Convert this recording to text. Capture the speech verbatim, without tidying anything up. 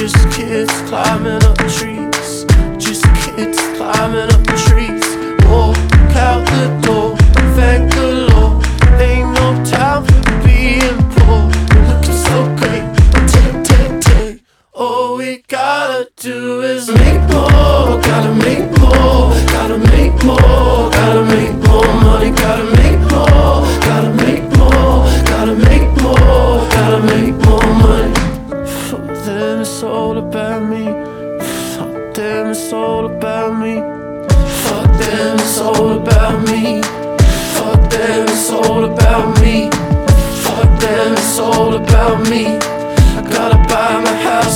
Just kids climbing up trees. Just kids climbing up trees. Walk out the door, thank the Lord. Ain't no time for being poor. Looking so great, take, take, take. All we gotta do is make more. Gotta make more, gotta make more. Gotta make more money, gotta make more. Gotta make more, gotta make more. Gotta make more money. Fuck them, it's all about me. Fuck them, it's all about me. Fuck them, it's all about me. Fuck them, it's all about me. Fuck them, it's all about me. I gotta buy my house